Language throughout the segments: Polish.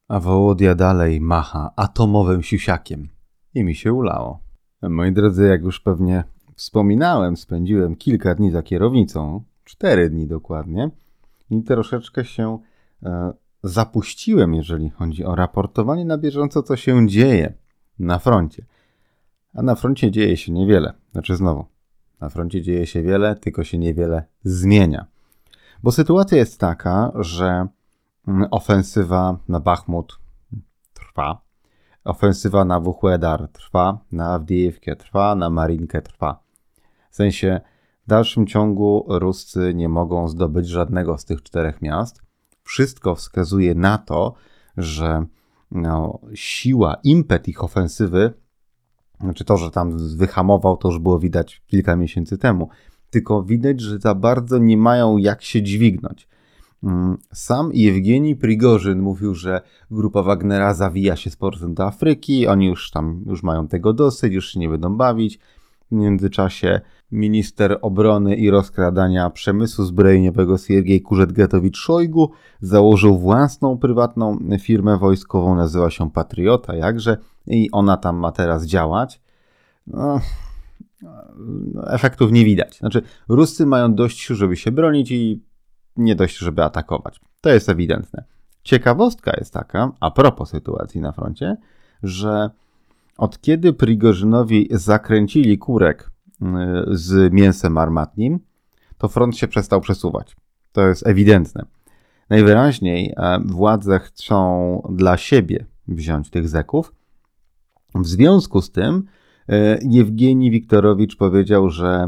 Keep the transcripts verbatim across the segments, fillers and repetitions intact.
A Wołodia dalej macha atomowym siusiakiem. I mi się ulało. Moi drodzy, jak już pewnie wspominałem, spędziłem kilka dni za kierownicą, cztery dni dokładnie, i troszeczkę się e, zapuściłem, jeżeli chodzi o raportowanie na bieżąco, co się dzieje na froncie. A na froncie dzieje się niewiele. Znaczy znowu, na froncie dzieje się wiele, tylko się niewiele zmienia. Bo sytuacja jest taka, że ofensywa na Bachmut trwa, ofensywa na Wuhłedar trwa, na Awdijewkę trwa, na Marinkę trwa. W sensie w dalszym ciągu Ruscy nie mogą zdobyć żadnego z tych czterech miast. Wszystko wskazuje na to, że no, siła, impet ich ofensywy, znaczy to, że tam wyhamował, to już było widać kilka miesięcy temu, tylko widać, że za bardzo nie mają jak się dźwignąć. Sam Jewgenij Prigorzyn mówił, że grupa Wagnera zawija się z powrotem do Afryki, oni już tam już mają tego dosyć, już się nie będą bawić. W międzyczasie minister obrony i rozkradania przemysłu zbrojeniowego Siergiej Kurzetgetowicz-Szojgu założył własną prywatną firmę wojskową, nazywa się Patriota, jakże, i ona tam ma teraz działać. No, efektów nie widać. Znaczy, Ruscy mają dość sił, żeby się bronić, i nie dość, żeby atakować. To jest ewidentne. Ciekawostka jest taka, a propos sytuacji na froncie, że od kiedy Prigorzynowi zakręcili kurek z mięsem armatnim, to front się przestał przesuwać. To jest ewidentne. Najwyraźniej władze chcą dla siebie wziąć tych zeków. W związku z tym Jewgenij Wiktorowicz powiedział, że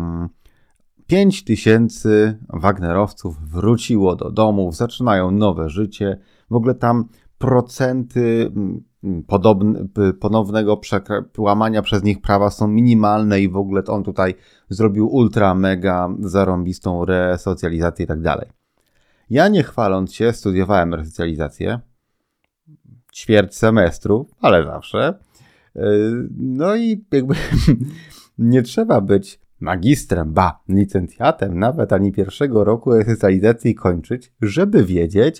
pięć tysięcy wagnerowców wróciło do domów, zaczynają nowe życie. W ogóle tam procenty podobne, ponownego łamania przez nich prawa są minimalne i w ogóle on tutaj zrobił ultra, mega zarąbistą resocjalizację i tak dalej. Ja, nie chwaląc się, studiowałem resocjalizację. Ćwierć semestru, ale zawsze. No i jakby nie trzeba być magistrem, ba, licencjatem nawet, ani pierwszego roku resocjalizacji kończyć, żeby wiedzieć,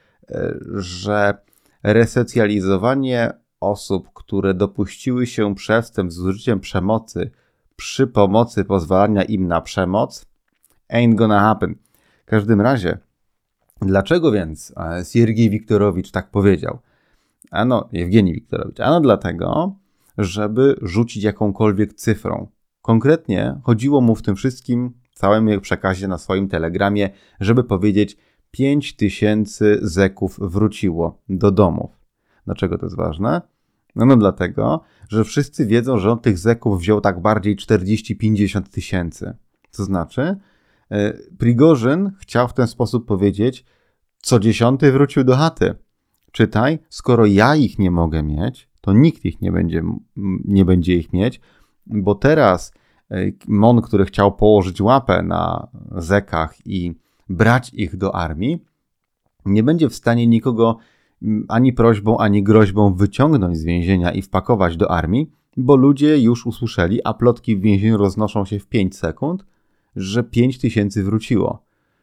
że resocjalizowanie osób, które dopuściły się przestępstw z użyciem przemocy przy pomocy pozwalania im na przemoc ain't gonna happen. W każdym razie, dlaczego więc Siergiej Wiktorowicz tak powiedział? Ano, Jewgenij Wiktorowicz. Ano dlatego, żeby rzucić jakąkolwiek cyfrą. Konkretnie chodziło mu w tym wszystkim, w całym jego przekazie na swoim telegramie, żeby powiedzieć, pięć tysięcy zeków wróciło do domów. Dlaczego to jest ważne? No, no dlatego, że wszyscy wiedzą, że on tych zeków wziął tak bardziej czterdzieści pięćdziesiąt tysięcy. To znaczy, yy, Prigorzyn chciał w ten sposób powiedzieć, co dziesiąty wrócił do chaty. Czytaj, skoro ja ich nie mogę mieć, to nikt ich nie będzie, nie będzie ich mieć, bo teraz Mon, który chciał położyć łapę na zekach i brać ich do armii, nie będzie w stanie nikogo ani prośbą, ani groźbą wyciągnąć z więzienia i wpakować do armii, bo ludzie już usłyszeli, a plotki w więzieniu roznoszą się w pięć sekund, że pięć tysięcy wróciło.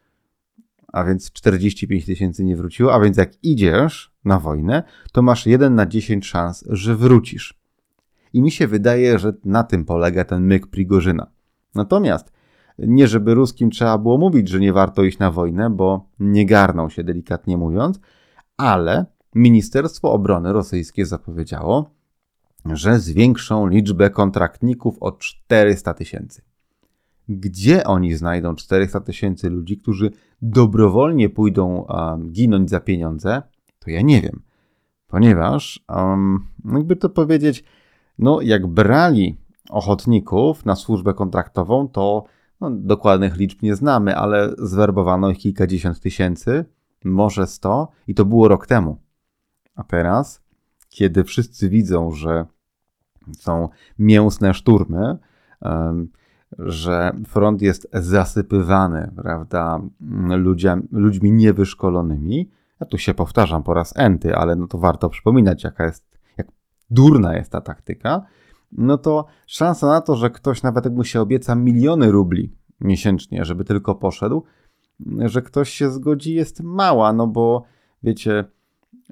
A więc czterdzieści pięć tysięcy nie wróciło, a więc jak idziesz na wojnę, to masz jeden na dziesięć szans, że wrócisz. I mi się wydaje, że na tym polega ten myk Prigorzyna. Natomiast nie żeby Ruskim trzeba było mówić, że nie warto iść na wojnę, bo nie garną się, delikatnie mówiąc, ale Ministerstwo Obrony rosyjskie zapowiedziało, że zwiększą liczbę kontraktników o czterysta tysięcy. Gdzie oni znajdą czterysta tysięcy ludzi, którzy dobrowolnie pójdą um, ginąć za pieniądze, to ja nie wiem. Ponieważ, um, jakby to powiedzieć, no jak brali ochotników na służbę kontraktową, to no, dokładnych liczb nie znamy, ale zwerbowano ich kilkadziesiąt tysięcy, może sto, i to było rok temu. A teraz, kiedy wszyscy widzą, że są mięsne szturmy, um, że front jest zasypywany, prawda, ludziami, ludźmi niewyszkolonymi, ja tu się powtarzam po raz enty, ale no to warto przypominać, jaka jest, jak durna jest ta taktyka, no to szansa na to, że ktoś nawet jak mu się obieca miliony rubli miesięcznie, żeby tylko poszedł, że ktoś się zgodzi, jest mała, no bo wiecie,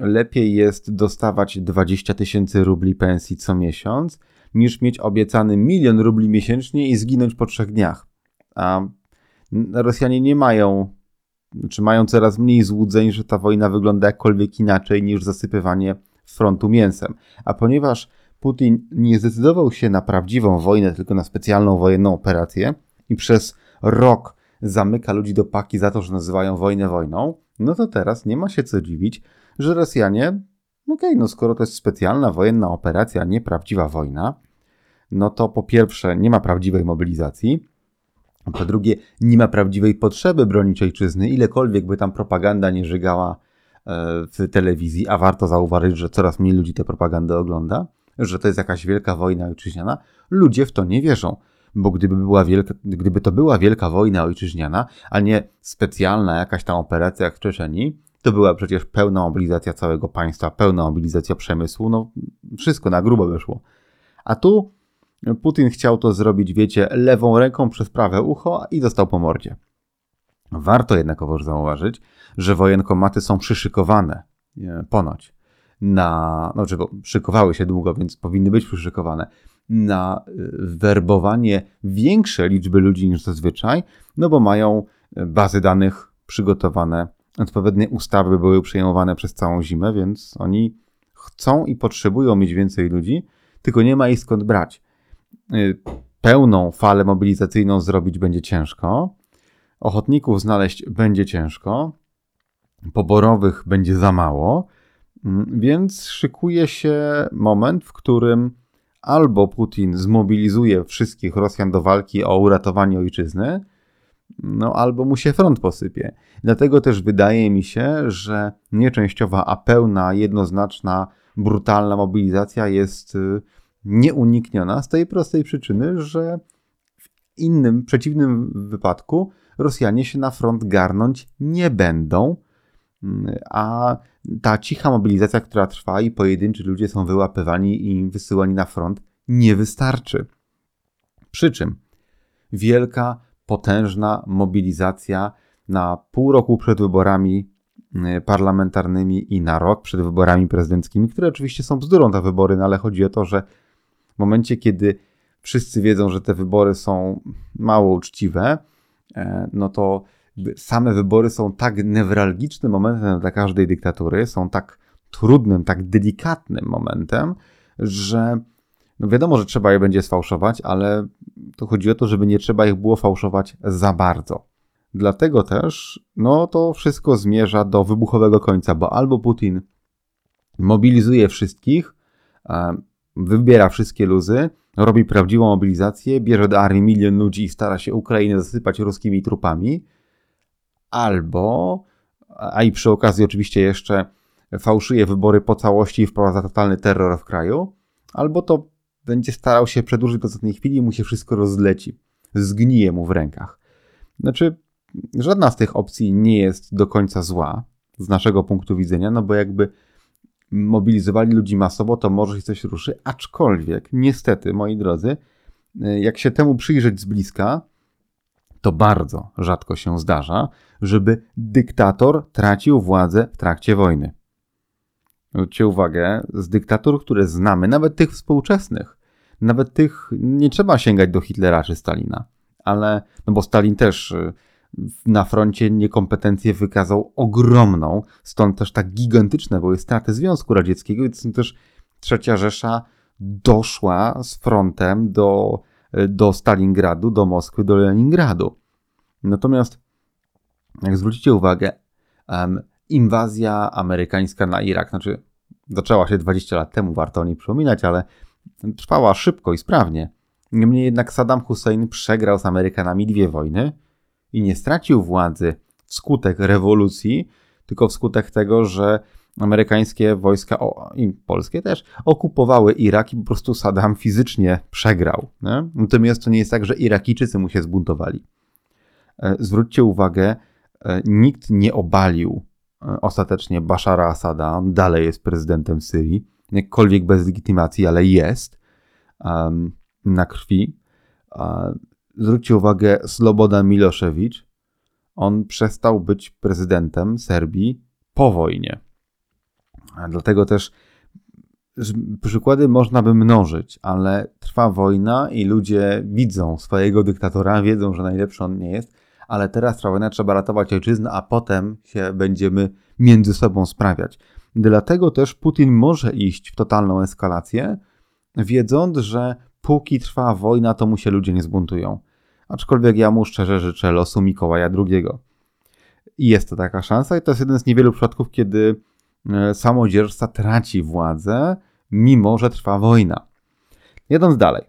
lepiej jest dostawać dwadzieścia tysięcy rubli pensji co miesiąc, niż mieć obiecany milion rubli miesięcznie i zginąć po trzech dniach. A Rosjanie nie mają, czy mają coraz mniej złudzeń, że ta wojna wygląda jakkolwiek inaczej niż zasypywanie frontu mięsem. A ponieważ Putin nie zdecydował się na prawdziwą wojnę, tylko na specjalną wojenną operację i przez rok zamyka ludzi do paki za to, że nazywają wojnę wojną, no to teraz nie ma się co dziwić, że Rosjanie, okej, okay, no skoro to jest specjalna wojenna operacja, nie prawdziwa wojna, no to po pierwsze nie ma prawdziwej mobilizacji, a po drugie nie ma prawdziwej potrzeby bronić ojczyzny, ilekolwiek by tam propaganda nie żygała w telewizji, a warto zauważyć, że coraz mniej ludzi tę propagandę ogląda, że to jest jakaś wielka wojna ojczyźniana, ludzie w to nie wierzą. Bo gdyby, była wielka, gdyby to była wielka wojna ojczyźniana, a nie specjalna jakaś tam operacja jak w Czeczenii, to była przecież pełna mobilizacja całego państwa, pełna mobilizacja przemysłu, no wszystko na grubo wyszło. A tu Putin chciał to zrobić, wiecie, lewą ręką przez prawe ucho i dostał po mordzie. Warto jednakowoż zauważyć, że wojenkomaty są przyszykowane, ponoć, na, no, czy szykowały się długo, więc powinny być przyszykowane, na werbowanie większej liczby ludzi niż zazwyczaj, no bo mają bazy danych przygotowane, odpowiednie ustawy były przyjmowane przez całą zimę, więc oni chcą i potrzebują mieć więcej ludzi, tylko nie ma ich skąd brać. Pełną falę mobilizacyjną zrobić będzie ciężko, ochotników znaleźć będzie ciężko, poborowych będzie za mało, więc szykuje się moment, w którym albo Putin zmobilizuje wszystkich Rosjan do walki o uratowanie ojczyzny, no albo mu się front posypie. Dlatego też wydaje mi się, że nieczęściowa, a pełna, jednoznaczna, brutalna mobilizacja jest nieunikniona z tej prostej przyczyny, że w innym, przeciwnym wypadku Rosjanie się na front garnąć nie będą, a ta cicha mobilizacja, która trwa i pojedynczy ludzie są wyłapywani i wysyłani na front, nie wystarczy. Przy czym wielka, potężna mobilizacja na pół roku przed wyborami parlamentarnymi i na rok przed wyborami prezydenckimi, które oczywiście są bzdurą te wybory, no ale chodzi o to, że w momencie, kiedy wszyscy wiedzą, że te wybory są mało uczciwe, no to same wybory są tak newralgicznym momentem dla każdej dyktatury, są tak trudnym, tak delikatnym momentem, że no wiadomo, że trzeba je będzie sfałszować, ale to chodzi o to, żeby nie trzeba ich było fałszować za bardzo. Dlatego też no to wszystko zmierza do wybuchowego końca, bo albo Putin mobilizuje wszystkich, wybiera wszystkie luzy, robi prawdziwą mobilizację, bierze do armii milion ludzi i stara się Ukrainę zasypać ruskimi trupami, albo, a i przy okazji oczywiście jeszcze fałszuje wybory po całości i wprowadza totalny terror w kraju, albo to będzie starał się przedłużyć do ostatniej chwili i mu się wszystko rozleci. Zgnije mu w rękach. Znaczy, żadna z tych opcji nie jest do końca zła z naszego punktu widzenia, no bo jakby mobilizowali ludzi masowo, to może się coś ruszy, aczkolwiek niestety, moi drodzy, jak się temu przyjrzeć z bliska, to bardzo rzadko się zdarza, żeby dyktator tracił władzę w trakcie wojny. Zwróćcie uwagę, z dyktatur, które znamy, nawet tych współczesnych, nawet tych, nie trzeba sięgać do Hitlera czy Stalina, ale, no bo Stalin też na froncie niekompetencję wykazał ogromną, stąd też tak gigantyczne były straty Związku Radzieckiego, więc też Trzecia Rzesza doszła z frontem do, do Stalingradu, do Moskwy, do Leningradu. Natomiast, jak zwrócicie uwagę, um, inwazja amerykańska na Irak, znaczy zaczęła się dwadzieścia lat temu, warto o niej przypominać, ale trwała szybko i sprawnie. Niemniej jednak Saddam Hussein przegrał z Amerykanami dwie wojny i nie stracił władzy wskutek rewolucji, tylko wskutek tego, że amerykańskie wojska o, i polskie też okupowały Irak i po prostu Saddam fizycznie przegrał. Nie? Natomiast to nie jest tak, że Irakijczycy mu się zbuntowali. Zwróćcie uwagę, nikt nie obalił ostatecznie Bashara Asada, on dalej jest prezydentem Syrii, jakkolwiek bez legitymacji, ale jest um, na krwi. Um, zwróćcie uwagę, Slobodan Milošević, on przestał być prezydentem Serbii po wojnie. Dlatego też przykłady można by mnożyć, ale trwa wojna i ludzie widzą swojego dyktatora, wiedzą, że najlepszy on nie jest, ale teraz trwa wojna, trzeba ratować ojczyznę, a potem się będziemy między sobą sprawiać. Dlatego też Putin może iść w totalną eskalację, wiedząc, że póki trwa wojna, to mu się ludzie nie zbuntują. Aczkolwiek ja mu szczerze życzę losu Mikołaja drugiego. I jest to taka szansa i to jest jeden z niewielu przypadków, kiedy samodzierżca traci władzę, mimo że trwa wojna. Jedąc dalej.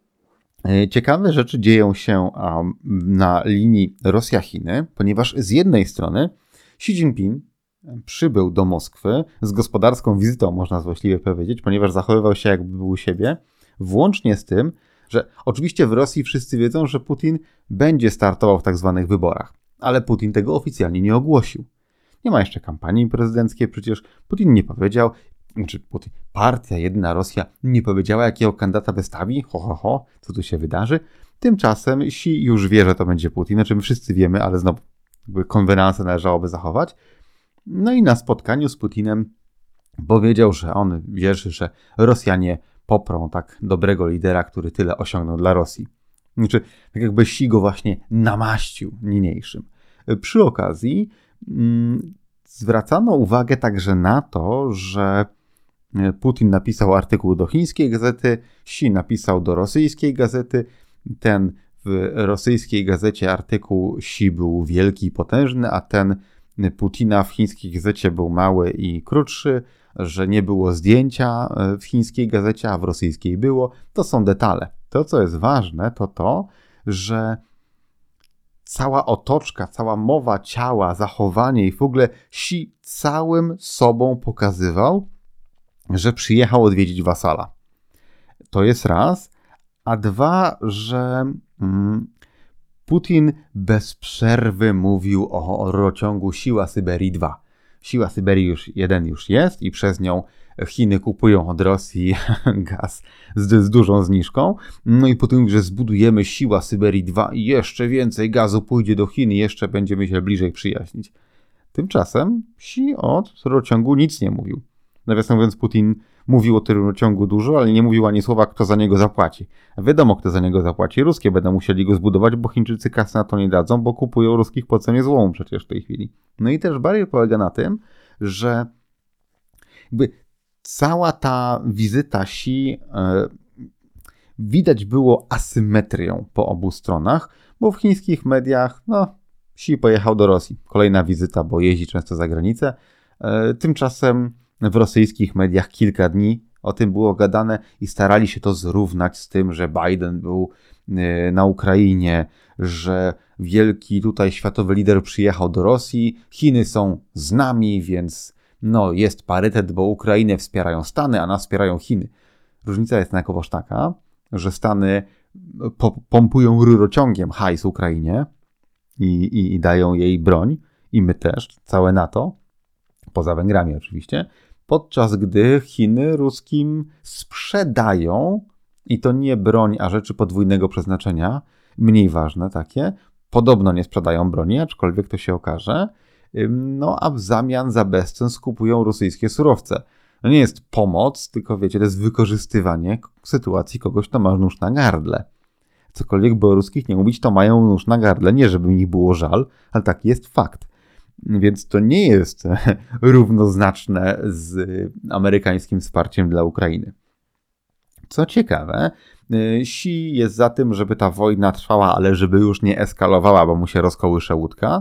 Ciekawe rzeczy dzieją się na linii Rosja-Chiny, ponieważ z jednej strony Xi Jinping przybył do Moskwy z gospodarską wizytą, można złośliwie powiedzieć, ponieważ zachowywał się jakby był u siebie, włącznie z tym, że oczywiście w Rosji wszyscy wiedzą, że Putin będzie startował w tak zwanych wyborach, ale Putin tego oficjalnie nie ogłosił. Nie ma jeszcze kampanii prezydenckiej, przecież Putin nie powiedział, znaczy Putin, partia Jedna Rosja nie powiedziała, jakiego kandydata wystawi, ho, ho, ho, co tu się wydarzy. Tymczasem Xi już wie, że to będzie Putin, znaczy my wszyscy wiemy, ale znowu konwenansę należałoby zachować. No i na spotkaniu z Putinem powiedział, że on wierzy, że Rosjanie poprą tak dobrego lidera, który tyle osiągnął dla Rosji. Znaczy, tak jakby Xi go właśnie namaścił niniejszym. Przy okazji mm, zwracano uwagę także na to, że Putin napisał artykuł do chińskiej gazety, Xi napisał do rosyjskiej gazety. Ten w rosyjskiej gazecie artykuł Xi był wielki i potężny, a ten Putina w chińskiej gazecie był mały i krótszy, że nie było zdjęcia w chińskiej gazecie, a w rosyjskiej było. To są detale. To, co jest ważne, to to, że cała otoczka, cała mowa ciała, zachowanie i w ogóle Xi całym sobą pokazywał, że przyjechał odwiedzić wasala. To jest raz. A dwa, że mm, Putin bez przerwy mówił o rurociągu Siła Syberii dwa. Siła Syberii już jeden już jest i przez nią Chiny kupują od Rosji gaz z, z dużą zniżką. No i Putin mówi, że zbudujemy Siła Syberii dwa i jeszcze więcej gazu pójdzie do Chin i jeszcze będziemy się bliżej przyjaźnić. Tymczasem Xi o rurociągu nic nie mówił. Nawiasem mówiąc, Putin mówił o tym rurociągu dużo, ale nie mówił ani słowa, kto za niego zapłaci. Wiadomo, kto za niego zapłaci. Ruskie będą musieli go zbudować, bo Chińczycy kasy na to nie dadzą, bo kupują ruskich po cenie złomu przecież w tej chwili. No i też bardziej polega na tym, że jakby cała ta wizyta Xi yy, widać było asymetrią po obu stronach, bo w chińskich mediach, no, Xi pojechał do Rosji. Kolejna wizyta, bo jeździ często za granicę. Yy, tymczasem w rosyjskich mediach kilka dni o tym było gadane i starali się to zrównać z tym, że Biden był na Ukrainie, że wielki tutaj światowy lider przyjechał do Rosji, Chiny są z nami, więc no jest parytet, bo Ukrainę wspierają Stany, a nas wspierają Chiny. Różnica jest jednakowoż taka, że Stany pompują rurociągiem hajs Ukrainie i, i, i dają jej broń, i my też, całe NATO, poza Węgrami oczywiście, podczas gdy Chiny ruskim sprzedają, i to nie broń, a rzeczy podwójnego przeznaczenia, mniej ważne takie, podobno nie sprzedają broni, aczkolwiek to się okaże, no a w zamian za bezcen skupują rosyjskie surowce. No nie jest pomoc, tylko wiecie, to jest wykorzystywanie sytuacji kogoś, kto ma nóż na gardle. Cokolwiek by o ruskich nie mówić, to mają nóż na gardle, nie żeby mi było żal, ale taki jest fakt. Więc to nie jest równoznaczne z amerykańskim wsparciem dla Ukrainy. Co ciekawe, Xi jest za tym, żeby ta wojna trwała, ale żeby już nie eskalowała, bo mu się rozkołysze łódka.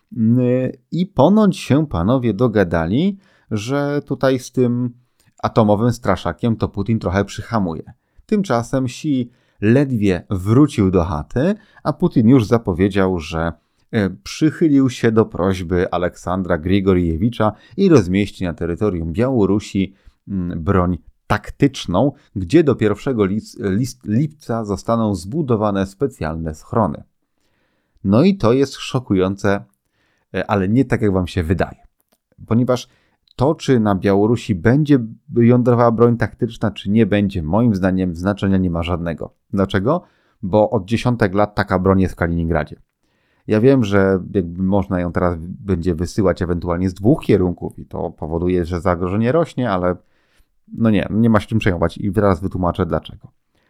I ponoć się panowie dogadali, że tutaj z tym atomowym straszakiem to Putin trochę przyhamuje. Tymczasem Xi ledwie wrócił do chaty, a Putin już zapowiedział, że przychylił się do prośby Aleksandra Grigoriewicza i rozmieści na terytorium Białorusi broń taktyczną, gdzie do pierwszego lipca zostaną zbudowane specjalne schrony. No i to jest szokujące, ale nie tak jak wam się wydaje. Ponieważ to, czy na Białorusi będzie jądrowa broń taktyczna, czy nie będzie, moim zdaniem znaczenia nie ma żadnego. Dlaczego? Bo od dziesiątek lat taka broń jest w Kaliningradzie. Ja wiem, że jakby można ją teraz będzie wysyłać ewentualnie z dwóch kierunków i to powoduje, że zagrożenie rośnie, ale no nie, nie ma się czym przejmować i teraz wytłumaczę dlaczego.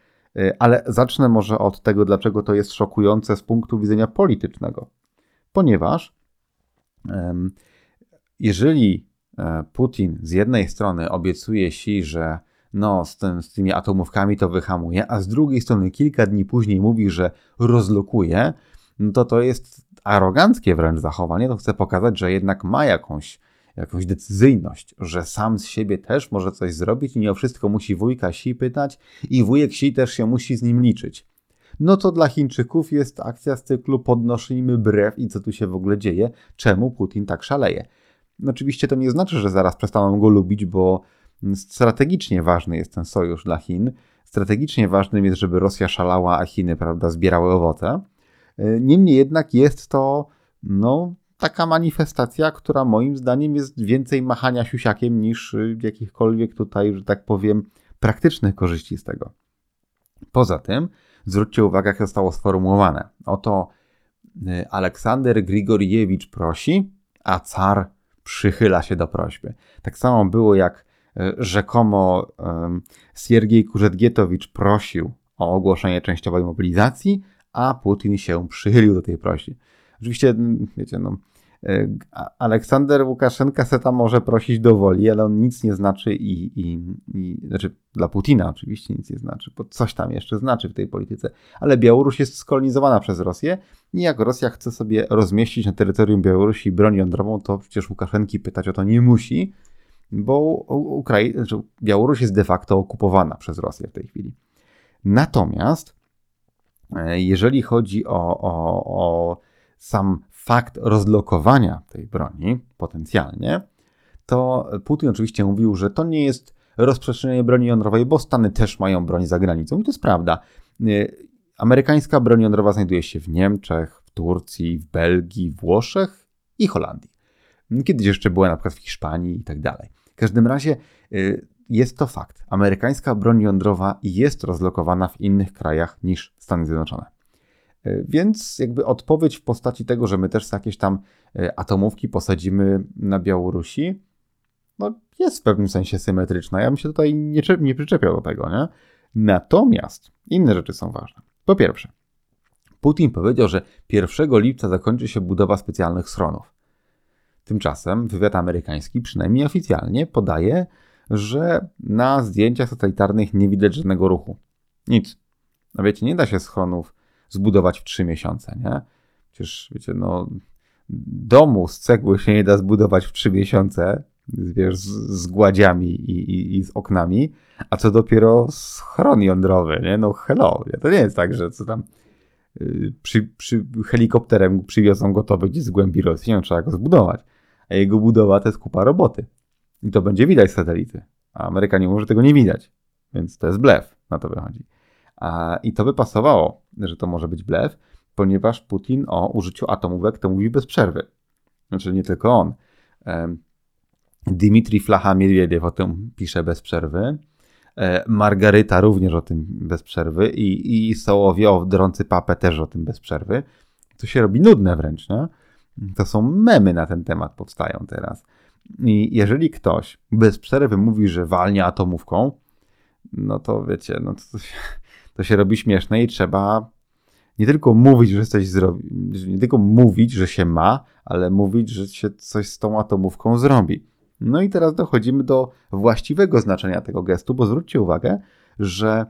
Ale zacznę może od tego, dlaczego to jest szokujące z punktu widzenia politycznego. Ponieważ um, jeżeli Putin z jednej strony obiecuje Xi, że no z, tym, z tymi atomówkami to wyhamuje, a z drugiej strony kilka dni później mówi, że rozlokuje, no to to jest aroganckie wręcz zachowanie. To chce pokazać, że jednak ma jakąś, jakąś decyzyjność, że sam z siebie też może coś zrobić i nie o wszystko musi wujka Xi pytać i wujek Xi też się musi z nim liczyć. No to dla Chińczyków jest akcja z cyklu podnosimy brew i co tu się w ogóle dzieje, czemu Putin tak szaleje. Oczywiście to nie znaczy, że zaraz przestaną go lubić, bo strategicznie ważny jest ten sojusz dla Chin. Strategicznie ważnym jest, żeby Rosja szalała, a Chiny, prawda, zbierały owoce. Niemniej jednak jest to no, taka manifestacja, która moim zdaniem jest więcej machania siusiakiem niż jakichkolwiek tutaj, że tak powiem, praktycznych korzyści z tego. Poza tym zwróćcie uwagę, jak zostało sformułowane. Oto Aleksander Grigoriewicz prosi, a car przychyla się do prośby. Tak samo było, jak rzekomo Siergiej Kurzetgietowicz prosił o ogłoszenie częściowej mobilizacji, a Putin się przychylił do tej prośby. Oczywiście, wiecie, no, Aleksander Łukaszenka se tam może prosić do woli, ale on nic nie znaczy i, i, i znaczy dla Putina oczywiście nic nie znaczy, bo coś tam jeszcze znaczy w tej polityce, ale Białoruś jest skolonizowana przez Rosję i jak Rosja chce sobie rozmieścić na terytorium Białorusi broń jądrową, to przecież Łukaszenki pytać o to nie musi, bo Ukrai- znaczy Białoruś jest de facto okupowana przez Rosję w tej chwili. Natomiast jeżeli chodzi o, o, o sam fakt rozlokowania tej broni potencjalnie, to Putin oczywiście mówił, że to nie jest rozprzestrzenienie broni jądrowej, bo Stany też mają broń za granicą. I to jest prawda. Amerykańska broń jądrowa znajduje się w Niemczech, w Turcji, w Belgii, Włoszech i Holandii. Kiedyś jeszcze była na przykład w Hiszpanii i tak dalej. W każdym razie jest to fakt. Amerykańska broń jądrowa jest rozlokowana w innych krajach niż Stany Zjednoczone. Więc jakby odpowiedź w postaci tego, że my też jakieś tam atomówki posadzimy na Białorusi, no jest w pewnym sensie symetryczna. Ja bym się tutaj nie, nie przyczepiał do tego, nie? Natomiast inne rzeczy są ważne. Po pierwsze, Putin powiedział, że pierwszego lipca zakończy się budowa specjalnych schronów. Tymczasem wywiad amerykański, przynajmniej oficjalnie, podaje, że na zdjęciach satelitarnych nie widać żadnego ruchu. Nic. No wiecie, nie da się schronów zbudować w trzy miesiące, nie? Przecież, wiecie, no domu z cegły się nie da zbudować w trzy miesiące, wiesz, z, z gładziami i, i, i z oknami, a co dopiero schron jądrowy, nie? No hello, to nie jest tak, że co tam yy, przy, przy helikopterem przywiozą gotowy gdzieś z głębi Rosji, no, trzeba go zbudować, a jego budowa to jest kupa roboty i to będzie widać z satelity, a Amerykanie mówią, że tego nie widać, więc to jest blef, na to wychodzi. A, I to by pasowało, że to może być blef, ponieważ Putin o użyciu atomówek to mówi bez przerwy. Znaczy nie tylko on. Dmitrij Flacha-Miedwiediew o tym pisze bez przerwy. Margaryta również o tym bez przerwy. I, i Sołowiow, drący papę też o tym bez przerwy. To się robi nudne wręcz, nie? To są memy na ten temat powstają teraz. I jeżeli ktoś bez przerwy mówi, że walnie atomówką, no to wiecie, no to się, to się robi śmieszne i trzeba nie tylko mówić, że coś zrobi, nie tylko mówić, że się ma, ale mówić, że się coś z tą atomówką zrobi. No i teraz dochodzimy do właściwego znaczenia tego gestu, bo zwróćcie uwagę, że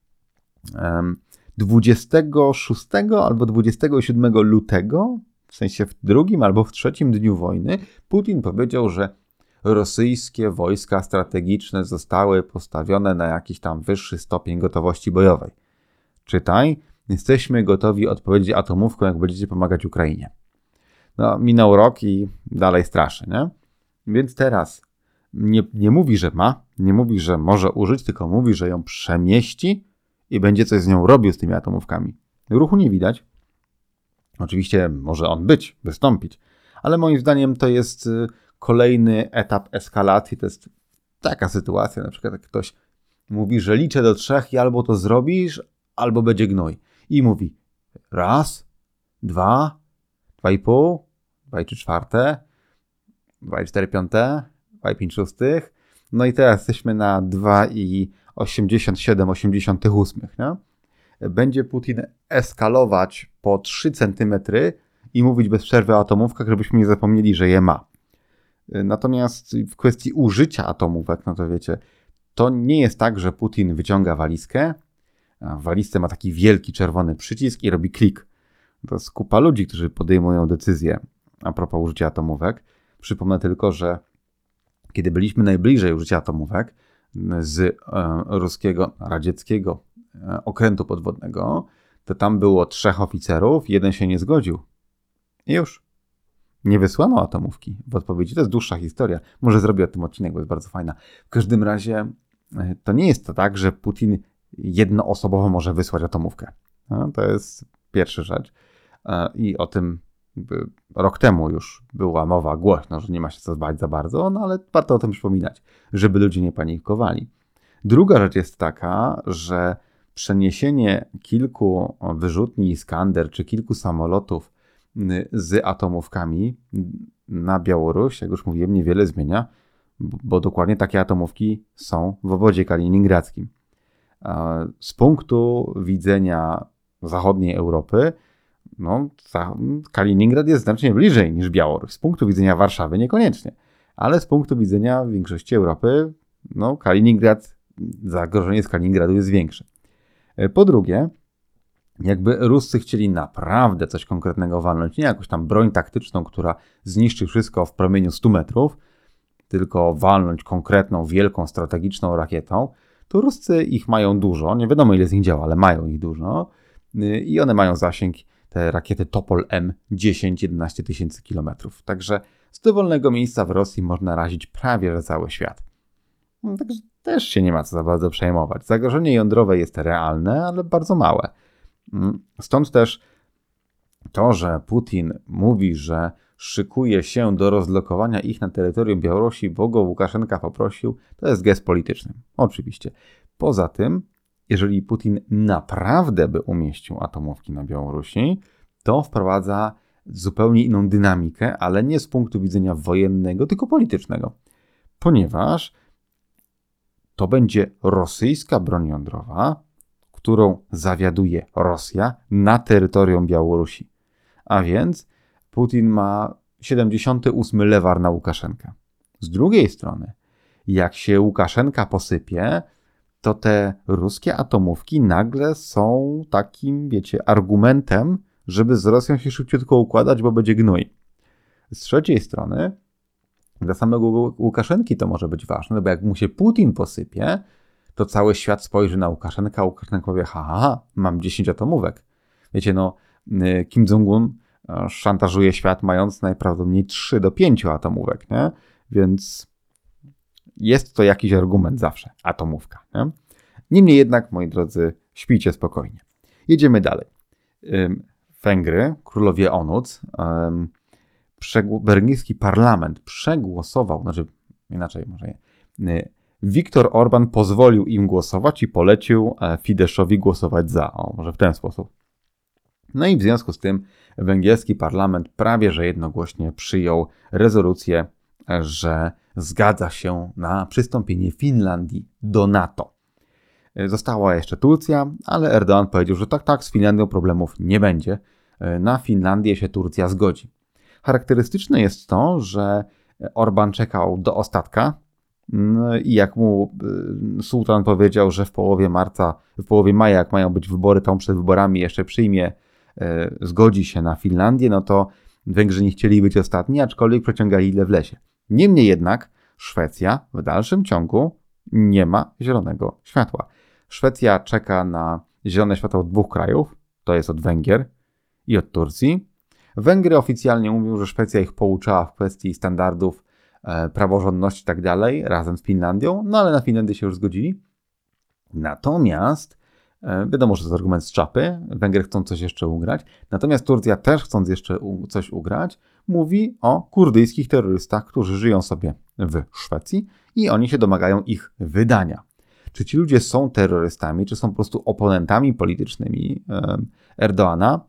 dwudziestego szóstego albo dwudziestego siódmego lutego, w sensie w drugim albo w trzecim dniu wojny, Putin powiedział, że rosyjskie wojska strategiczne zostały postawione na jakiś tam wyższy stopień gotowości bojowej. Czytaj, jesteśmy gotowi odpowiedzieć atomówką, jak będziecie pomagać Ukrainie. No, minął rok i dalej straszy, nie? Więc teraz nie, nie mówi, że ma, nie mówi, że może użyć, tylko mówi, że ją przemieści i będzie coś z nią robił z tymi atomówkami. Ruchu nie widać. Oczywiście może on być, wystąpić, ale moim zdaniem to jest kolejny etap eskalacji. To jest taka sytuacja, na przykład jak ktoś mówi, że liczę do trzech i albo to zrobisz, albo będzie gnój. I mówi raz, dwa, dwa i pół, dwa i trzy czwarte, dwa i cztery piąte, dwa i pięć szóstych. No i teraz jesteśmy na dwa i osiemdziesiąt siedem osiemdziesiąt osiem. Nie? Będzie Putin eskalować po trzy centymetry i mówić bez przerwy o atomówkach, żebyśmy nie zapomnieli, że je ma. Natomiast w kwestii użycia atomówek, no to wiecie, to nie jest tak, że Putin wyciąga walizkę, a w walizce ma taki wielki czerwony przycisk i robi klik. To jest kupa ludzi, którzy podejmują decyzje a propos użycia atomówek. Przypomnę tylko, że kiedy byliśmy najbliżej użycia atomówek z e, ruskiego, radzieckiego e, okrętu podwodnego, to tam było trzech oficerów, jeden się nie zgodził. I już. Nie wysłano atomówki w odpowiedzi. To jest dłuższa historia. Może zrobię o tym odcinek, bo jest bardzo fajna. W każdym razie e, to nie jest to tak, że Putin jednoosobowo może wysłać atomówkę. No, to jest pierwsza rzecz. E, I o tym rok temu już była mowa głośno, że nie ma się co bać za bardzo, no ale warto o tym przypominać, żeby ludzie nie panikowali. Druga rzecz jest taka, że przeniesienie kilku wyrzutni Iskander czy kilku samolotów z atomówkami na Białoruś, jak już mówiłem, niewiele zmienia, bo dokładnie takie atomówki są w obwodzie kaliningradzkim. Z punktu widzenia zachodniej Europy no, Kaliningrad jest znacznie bliżej niż Białoruś. Z punktu widzenia Warszawy niekoniecznie, ale z punktu widzenia większości Europy, no, Kaliningrad, zagrożenie z Kaliningradu jest większe. Po drugie, jakby Ruscy chcieli naprawdę coś konkretnego walnąć, nie jakąś tam broń taktyczną, która zniszczy wszystko w promieniu stu metrów, tylko walnąć konkretną, wielką, strategiczną rakietą, to Ruscy ich mają dużo, nie wiadomo ile z nich działa, ale mają ich dużo i one mają zasięg, te rakiety Topol M dziesięć jedenaście tysięcy kilometrów. Także z dowolnego miejsca w Rosji można razić prawie że cały świat. No, także też się nie ma co za bardzo przejmować. Zagrożenie jądrowe jest realne, ale bardzo małe. Stąd też to, że Putin mówi, że szykuje się do rozlokowania ich na terytorium Białorusi, bo go Łukaszenka poprosił, to jest gest polityczny. Oczywiście. Poza tym, jeżeli Putin naprawdę by umieścił atomówki na Białorusi, to wprowadza zupełnie inną dynamikę, ale nie z punktu widzenia wojennego, tylko politycznego. Ponieważ to będzie rosyjska broń jądrowa, którą zawiaduje Rosja na terytorium Białorusi. A więc Putin ma siedemdziesiąty ósmy lewar na Łukaszenkę. Z drugiej strony, jak się Łukaszenka posypie, to te ruskie atomówki nagle są takim, wiecie, argumentem, żeby z Rosją się szybciutko układać, bo będzie gnój. Z trzeciej strony, dla samego Łukaszenki to może być ważne, bo jak mu się Putin posypie, to cały świat spojrzy na Łukaszenkę, a Łukaszenka powie, ha, ha, ha, mam dziesięć atomówek. Wiecie, no, Kim Jong-un szantażuje świat mając najprawdopodobniej trzy do pięciu atomówek, nie? Więc jest to jakiś argument zawsze, atomówka. Nie? Niemniej jednak, moi drodzy, śpijcie spokojnie. Jedziemy dalej. Węgry, królowie Onuc, węgierski parlament przegłosował, znaczy inaczej może nie, Viktor Orban pozwolił im głosować i polecił Fideszowi głosować za. O, może w ten sposób. No i w związku z tym węgierski parlament prawie że jednogłośnie przyjął rezolucję, że zgadza się na przystąpienie Finlandii do NATO. Została jeszcze Turcja, ale Erdoğan powiedział, że tak, tak, z Finlandią problemów nie będzie. Na Finlandię się Turcja zgodzi. Charakterystyczne jest to, że Orban czekał do ostatka i jak mu sułtan powiedział, że w połowie marca, w połowie maja, jak mają być wybory, to on przed wyborami jeszcze przyjmie, zgodzi się na Finlandię, no to Węgrzy nie chcieli być ostatni, aczkolwiek przeciągali ile w lesie. Niemniej jednak Szwecja w dalszym ciągu nie ma zielonego światła. Szwecja czeka na zielone światło od dwóch krajów, to jest od Węgier i od Turcji. Węgry oficjalnie mówią, że Szwecja ich pouczała w kwestii standardów, e, praworządności i tak dalej, razem z Finlandią, no ale na Finlandię się już zgodzili. Natomiast, e, wiadomo, że to jest argument z czapy, Węgry chcą coś jeszcze ugrać, natomiast Turcja też chcąc jeszcze u, coś ugrać, mówi o kurdyjskich terrorystach, którzy żyją sobie w Szwecji i oni się domagają ich wydania. Czy ci ludzie są terrorystami, czy są po prostu oponentami politycznymi e, Erdoğana?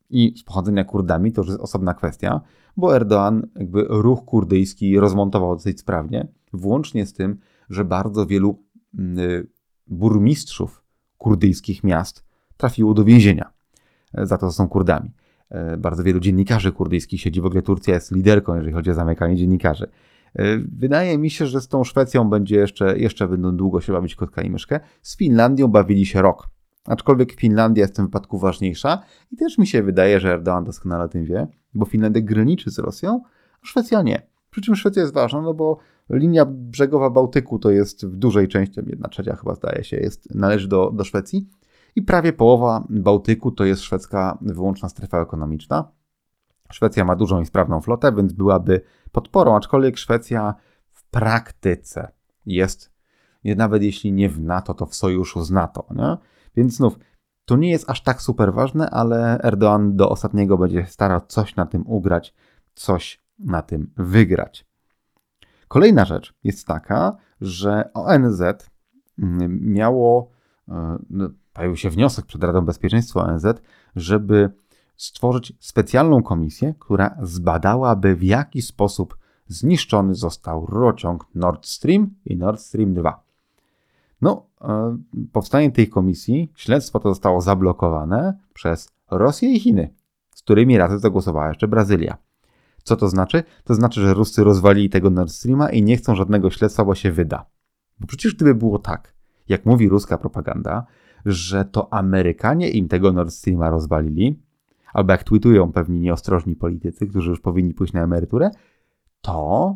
i z pochodzenia Kurdami, to już jest osobna kwestia, bo Erdoğan jakby ruch kurdyjski rozmontował dosyć sprawnie, włącznie z tym, że bardzo wielu y, burmistrzów kurdyjskich miast trafiło do więzienia za to, że są Kurdami. Y, bardzo wielu dziennikarzy kurdyjskich siedzi, w ogóle Turcja jest liderką, jeżeli chodzi o zamykanie dziennikarzy. Y, wydaje mi się, że z tą Szwecją będzie jeszcze, jeszcze będą długo się bawić kotka i myszkę. Z Finlandią bawili się rok. Aczkolwiek Finlandia jest w tym wypadku ważniejsza i też mi się wydaje, że Erdoğan doskonale o tym wie, bo Finlandia graniczy z Rosją, a Szwecja nie. Przy czym Szwecja jest ważna, no bo linia brzegowa Bałtyku to jest w dużej części, jedna trzecia chyba zdaje się, jest, należy do, do Szwecji i prawie połowa Bałtyku to jest szwedzka wyłączna strefa ekonomiczna. Szwecja ma dużą i sprawną flotę, więc byłaby podporą, aczkolwiek Szwecja w praktyce jest, nawet jeśli nie w NATO, to w sojuszu z NATO, nie? Więc znów, to nie jest aż tak super ważne, ale Erdoğan do ostatniego będzie starał coś na tym ugrać, coś na tym wygrać. Kolejna rzecz jest taka, że O N Z miało, pojawił się wniosek przed Radą Bezpieczeństwa O N Z, żeby stworzyć specjalną komisję, która zbadałaby, w jaki sposób zniszczony został rurociąg Nord Stream i Nord Stream dwa. No, e, powstanie tej komisji, śledztwo to zostało zablokowane przez Rosję i Chiny, z którymi razem zagłosowała jeszcze Brazylia. Co to znaczy? To znaczy, że Ruscy rozwalili tego Nord Streama i nie chcą żadnego śledztwa, bo się wyda. Bo przecież gdyby było tak, jak mówi ruska propaganda, że to Amerykanie im tego Nord Streama rozwalili, albo jak tweetują pewni nieostrożni politycy, którzy już powinni pójść na emeryturę, to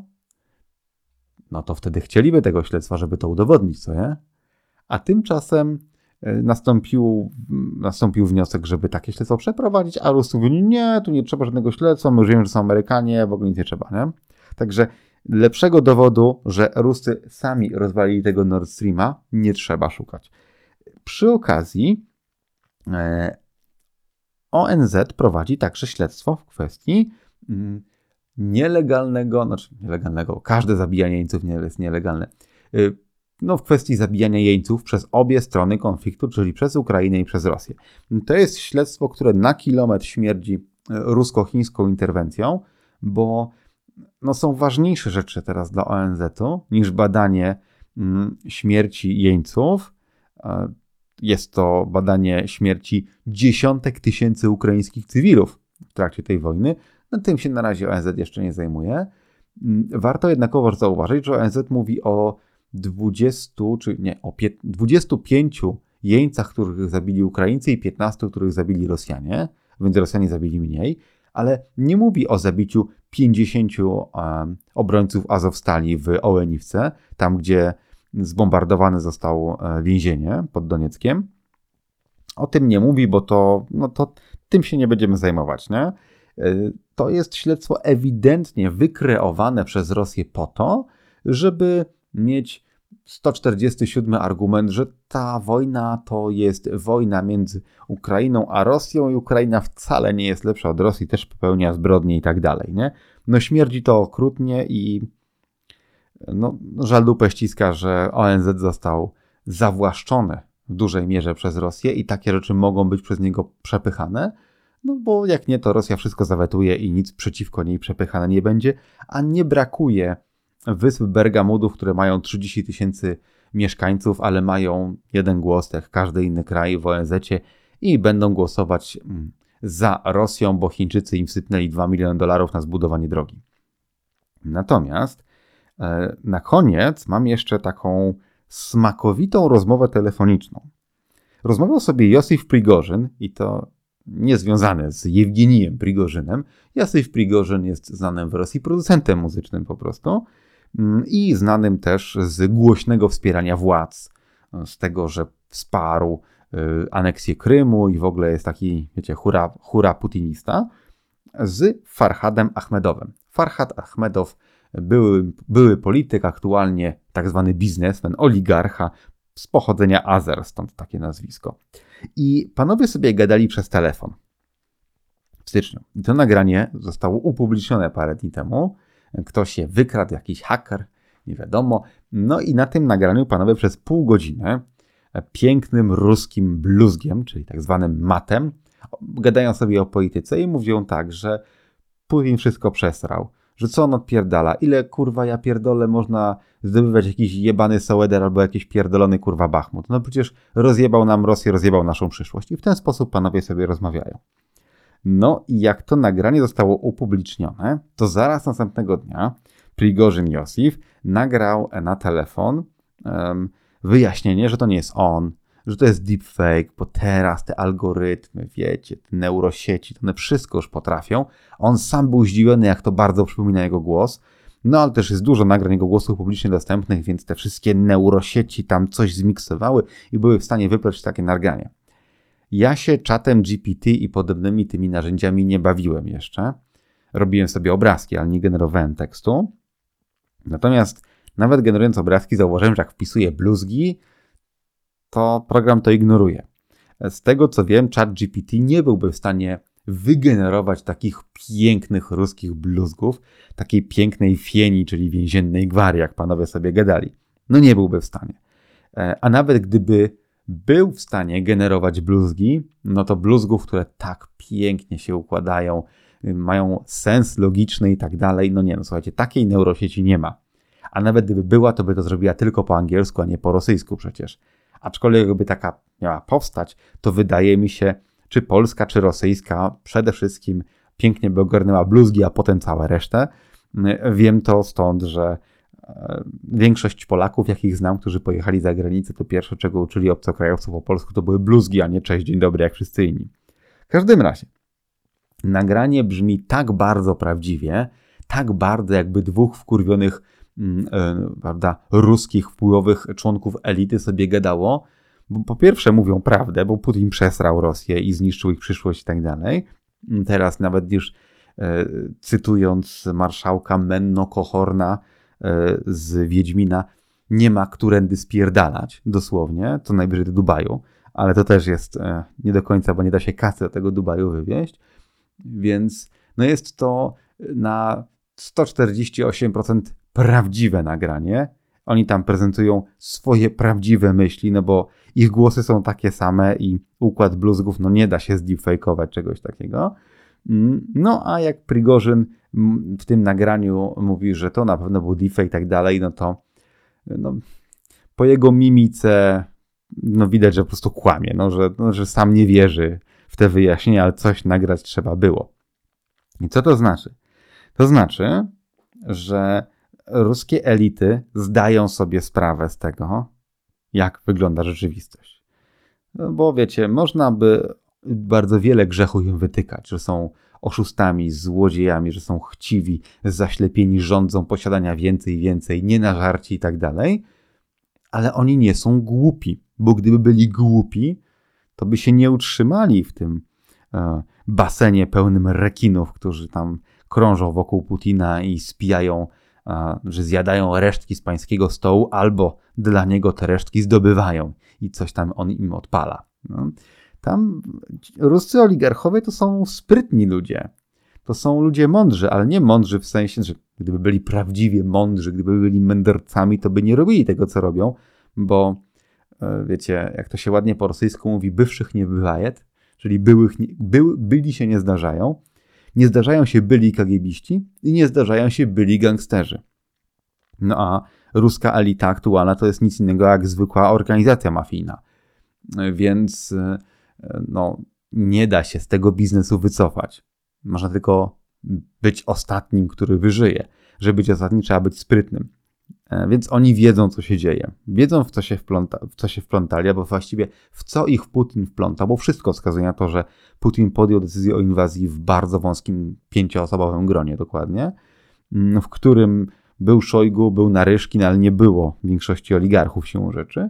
no to wtedy chcieliby tego śledztwa, żeby to udowodnić, co nie? A tymczasem nastąpił, nastąpił wniosek, żeby takie śledztwo przeprowadzić, a Ruscy mówili, nie, tu nie trzeba żadnego śledztwa, my już wiemy, że są Amerykanie, w ogóle nic nie trzeba, nie? Także lepszego dowodu, że Ruscy sami rozwalili tego Nord Streama, nie trzeba szukać. Przy okazji e, O N Z prowadzi także śledztwo w kwestii mm, nielegalnego, znaczy nielegalnego, każde zabijanie jeńców nie jest nielegalne, y, no w kwestii zabijania jeńców przez obie strony konfliktu, czyli przez Ukrainę i przez Rosję. To jest śledztwo, które na kilometr śmierdzi rusko-chińską interwencją, bo no, są ważniejsze rzeczy teraz dla O N Z-u niż badanie mm, śmierci jeńców. Jest to badanie śmierci dziesiątek tysięcy ukraińskich cywilów w trakcie tej wojny. No, tym się na razie O N Z jeszcze nie zajmuje. Warto jednakowoż zauważyć, że O N Z mówi o dwudziestu, czy nie, o dwudziestu pięciu jeńcach, których zabili Ukraińcy i piętnastu, których zabili Rosjanie, więc Rosjanie zabili mniej, ale nie mówi o zabiciu pięćdziesięciu um, obrońców Azowstali w Ołeniwce, tam gdzie zbombardowane zostało więzienie pod Donieckiem. O tym nie mówi, bo to, no to tym się nie będziemy zajmować, nie? To jest śledztwo ewidentnie wykreowane przez Rosję po to, żeby mieć sto czterdziesty siódmy argument, że ta wojna to jest wojna między Ukrainą a Rosją i Ukraina wcale nie jest lepsza od Rosji, też popełnia zbrodnie i tak dalej, nie? No śmierdzi to okrutnie i no, żal dupę ściska, że O N Z został zawłaszczony w dużej mierze przez Rosję i takie rzeczy mogą być przez niego przepychane, no bo jak nie, to Rosja wszystko zawetuje i nic przeciwko niej przepychane nie będzie, a nie brakuje wysp Bergamudów, które mają trzydzieści tysięcy mieszkańców, ale mają jeden głos, jak każdy inny kraj w O N Z-cie i będą głosować za Rosją, bo Chińczycy im wsypnęli dwa miliony dolarów na zbudowanie drogi. Natomiast e, na koniec mam jeszcze taką smakowitą rozmowę telefoniczną. Rozmawiał sobie Josif Prigorzyn i to niezwiązane z Jewgenijem Prigorzynem. Josif Prigorzyn jest znanym w Rosji producentem muzycznym po prostu i znanym też z głośnego wspierania władz, z tego, że wsparł aneksję Krymu i w ogóle jest taki, wiecie, hura, hura putinista, z Farhadem Ahmedowem. Farhad Ahmedow były, były polityk, aktualnie tak zwany biznesmen, oligarcha z pochodzenia Azer, stąd takie nazwisko. I panowie sobie gadali przez telefon w styczniu. I to nagranie zostało upublicznione parę dni temu. Ktoś je wykradł, jakiś haker, nie wiadomo. No i na tym nagraniu panowie przez pół godziny pięknym ruskim bluzgiem, czyli tak zwanym matem, Gadają sobie o polityce i mówią tak, że Putin wszystko przesrał, że co on odpierdala, ile kurwa ja pierdolę można zdobywać jakiś jebany Sołeder albo jakiś pierdolony kurwa Bachmut. No przecież rozjebał nam Rosję, rozjebał naszą przyszłość i w ten sposób panowie sobie rozmawiają. No i jak to nagranie zostało upublicznione, to zaraz następnego dnia Prigorzyn Josif nagrał na telefon um, wyjaśnienie, że to nie jest on, że to jest deepfake, bo teraz te algorytmy, wiecie, te neurosieci, to one wszystko już potrafią. On sam był zdziwiony, jak to bardzo przypomina jego głos. No ale też jest dużo nagrań jego głosu publicznie dostępnych, więc te wszystkie neurosieci tam coś zmiksowały i były w stanie wypleć takie nagranie. Ja się czatem G P T i podobnymi tymi narzędziami nie bawiłem jeszcze. Robiłem sobie obrazki, ale nie generowałem tekstu. Natomiast nawet generując obrazki zauważyłem, że jak wpisuję bluzgi, to program to ignoruje. Z tego co wiem, ChatGPT nie byłby w stanie wygenerować takich pięknych ruskich bluzgów, takiej pięknej fieni, czyli więziennej gwary, jak panowie sobie gadali. No nie byłby w stanie. A nawet gdyby był w stanie generować bluzgi, no to bluzgów, które tak pięknie się układają, mają sens logiczny i tak dalej, no nie, no słuchajcie, takiej neurosieci nie ma. A nawet gdyby była, to by to zrobiła tylko po angielsku, a nie po rosyjsku przecież. Aczkolwiek jakby taka miała powstać, to wydaje mi się, czy polska, czy rosyjska, przede wszystkim pięknie by ogarnęła bluzgi, a potem całą resztę. Wiem to stąd, że większość Polaków, jakich znam, którzy pojechali za granicę, to pierwsze, czego uczyli obcokrajowców po polsku, to były bluzgi, a nie cześć, dzień dobry, jak wszyscy inni. W każdym razie, nagranie brzmi tak bardzo prawdziwie, tak bardzo jakby dwóch wkurwionych Yy, prawda, ruskich wpływowych członków elity sobie gadało, bo po pierwsze mówią prawdę, bo Putin przesrał Rosję i zniszczył ich przyszłość i tak dalej. Teraz nawet już yy, cytując marszałka Menno Kohorna yy, z Wiedźmina, nie ma którędy spierdalać, dosłownie, co najwyżej do Dubaju, ale to też jest yy, nie do końca, bo nie da się kasy do tego Dubaju wywieźć, więc no jest to na sto czterdzieści osiem procent prawdziwe nagranie. Oni tam prezentują swoje prawdziwe myśli, no bo ich głosy są takie same i układ bluzgów, no nie da się zdeepfake'ować czegoś takiego. No a jak Prigorzyn w tym nagraniu mówi, że to na pewno był deepfake i tak dalej, no to no, po jego mimice no widać, że po prostu kłamie, no, że, no, że sam nie wierzy w te wyjaśnienia, ale coś nagrać trzeba było. I co to znaczy? To znaczy, że ruskie elity zdają sobie sprawę z tego, jak wygląda rzeczywistość. No bo wiecie, można by bardzo wiele grzechów im wytykać, że są oszustami, złodziejami, że są chciwi, zaślepieni rządzą posiadania więcej, więcej, nienażarci i tak dalej, ale oni nie są głupi, bo gdyby byli głupi, to by się nie utrzymali w tym e, basenie pełnym rekinów, którzy tam krążą wokół Putina i spijają, a, że zjadają resztki z pańskiego stołu, albo dla niego te resztki zdobywają i coś tam on im odpala. No. Tam ruscy oligarchowie to są sprytni ludzie. To są ludzie mądrzy, ale nie mądrzy w sensie, że gdyby byli prawdziwie mądrzy, gdyby byli mędrcami, to by nie robili tego, co robią, bo wiecie, jak to się ładnie po rosyjsku mówi, bywszych nie bywajet, czyli byłych, był, byli się nie zdarzają. Nie zdarzają się byli kagiebiści i nie zdarzają się byli gangsterzy. No a ruska elita aktualna to jest nic innego jak zwykła organizacja mafijna. Więc no, nie da się z tego biznesu wycofać. Można tylko być ostatnim, który wyżyje. Żeby być ostatnim, trzeba być sprytnym. Więc oni wiedzą, co się dzieje. Wiedzą, w co się, wpląta, w co się wplątali, albo właściwie w co ich Putin wplątał, bo wszystko wskazuje na to, że Putin podjął decyzję o inwazji w bardzo wąskim, pięcioosobowym gronie dokładnie, w którym był Szojgu, był Naryszkin, ale nie było większości oligarchów siłą rzeczy.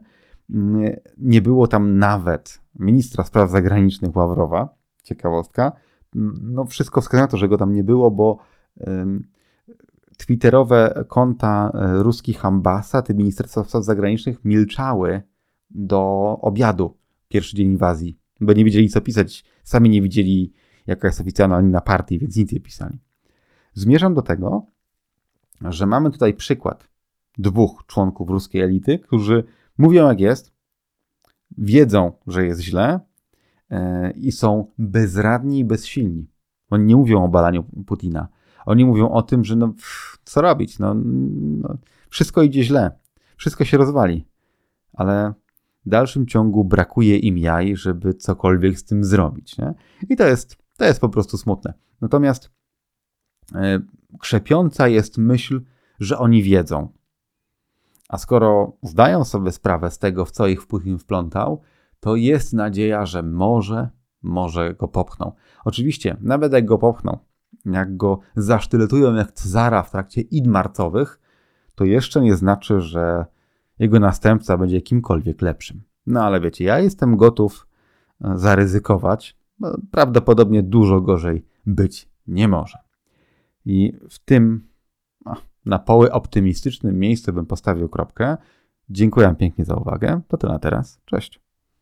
Nie było tam nawet ministra spraw zagranicznych Ławrowa, ciekawostka. No wszystko wskazuje na to, że go tam nie było, bo um, twitterowe konta ruskich ambasad i Ministerstwa Spraw Zagranicznych milczały do obiadu, pierwszy dzień inwazji, bo nie wiedzieli, co pisać. Sami nie widzieli, jaka jest oficjalna linija partii, więc nic nie pisali. Zmierzam do tego, że mamy tutaj przykład dwóch członków ruskiej elity, którzy mówią, jak jest, wiedzą, że jest źle, i są bezradni i bezsilni. Oni nie mówią o obalaniu Putina. Oni mówią o tym, że no, pff, co robić? No, no, wszystko idzie źle. Wszystko się rozwali. Ale w dalszym ciągu brakuje im jaj, żeby cokolwiek z tym zrobić. Nie? I to jest, to jest po prostu smutne. Natomiast e, krzepiąca jest myśl, że oni wiedzą. A skoro zdają sobie sprawę z tego, w co ich Putin wplątał, to jest nadzieja, że może, może go popchną. Oczywiście, nawet jak go popchną, jak go zasztyletują jak Cezara w trakcie id marcowych, to jeszcze nie znaczy, że jego następca będzie kimkolwiek lepszym. No ale wiecie, ja jestem gotów zaryzykować, bo prawdopodobnie dużo gorzej być nie może. I w tym no, na poły optymistycznym miejscu bym postawił kropkę. Dziękuję pięknie za uwagę. To tyle na teraz. Cześć.